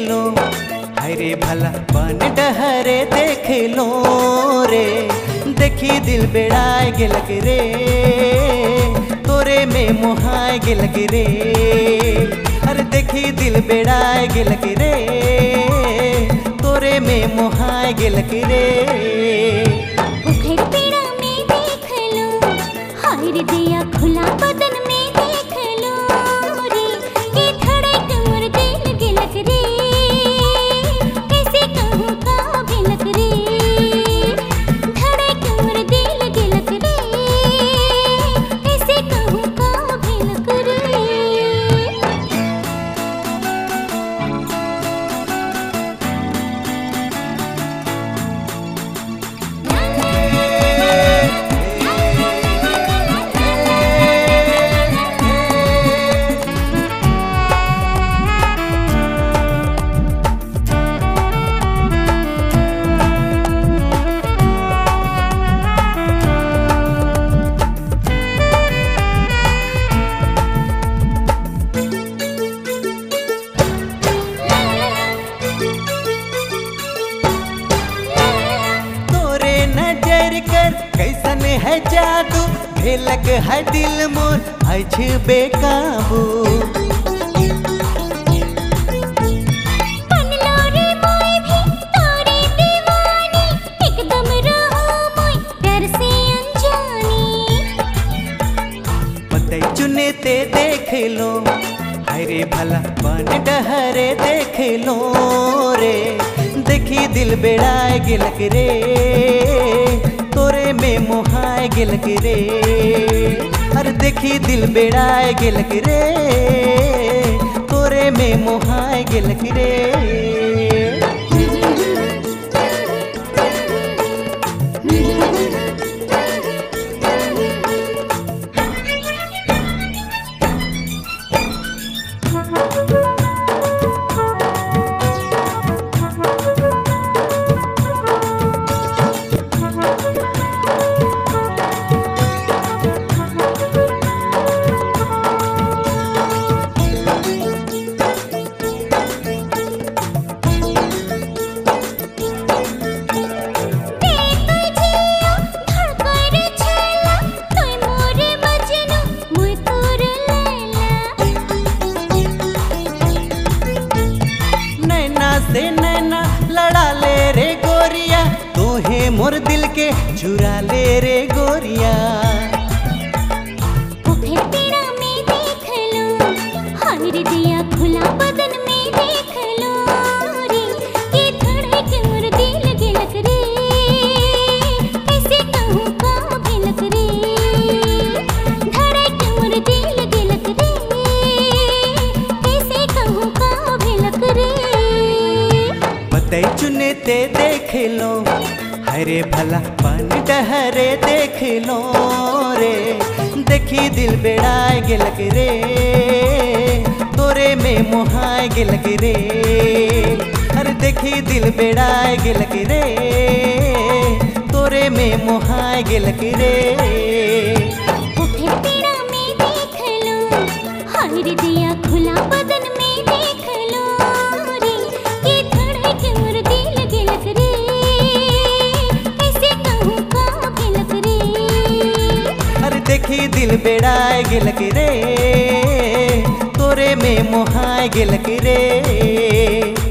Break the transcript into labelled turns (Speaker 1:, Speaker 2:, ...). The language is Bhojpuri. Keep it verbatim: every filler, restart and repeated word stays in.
Speaker 1: लो, हरे भला बन डहरे देख लो रे। देखी दिल बेड़ाए गिलक रे, तोरे में मोहाए गिलक रे। अरे देखी दिल बेड़ाए गिलक रे, तोरे में मोहाए गिलक रे।
Speaker 2: उखड़ पेड़ा में देख लो, हाय रे दिया खुला बदन में देख लो रे। ये धड़क मोर दिल गिलक रे, कैसे कहूँ का भिलक रे। धड़क मोर दिल गिलक रे, कैसे कहूँ का भिलक रे।
Speaker 1: कैसन है जादू, भेलक है दिल मोर आज बेकाबू।
Speaker 2: बनलो रे मोय भी तोरे दीवानी, एकदम रहो मोय डर से अनजानी।
Speaker 1: पतई चुने ते देख लो, हरे भला बन डहरे देख लो रे। देखी दिल बेड़ाए गिलक रे, तोरे में मोहाए गिलक रे। अरे देखी दिल बेड़ाए गिलक रे, तोरे में मोहाए गिलक रे। से नैना लड़ा ले रे गोरिया, तोहे मोर दिल के चुरा ले रे गोरिया।
Speaker 2: उखड़ पेड़ा में देख लो, हाय रे दिया खुला बदन में देख लो रे। ये धड़क मोर दिल गिलक रे, कैसे कहूँ का भिलक रे। धड़क मोर दिल गिलक रे, कैसे कहूँ का भिलक रे।
Speaker 1: पतई चुने ते देख लो, हरे भला बन डहरे देख लो रे। देखी दिल बेड़ाए गिलक रे, तोरे में मोहाए गिलक रे। अरे देखी दिल बेड़ाए गिलक रे, तोरे में मोहाए गिलक रे।
Speaker 2: उखड़ पेड़ा में देख लो, हाय रे दिया खुला बदन में देख लो रे। ये धड़क मोर दिल गिलक रे, कैसे कहूँ का भिलक रे।
Speaker 1: अरे देखी दिल बेड़ाए गिलक रे, तोरे में मोहाए गिलक रे।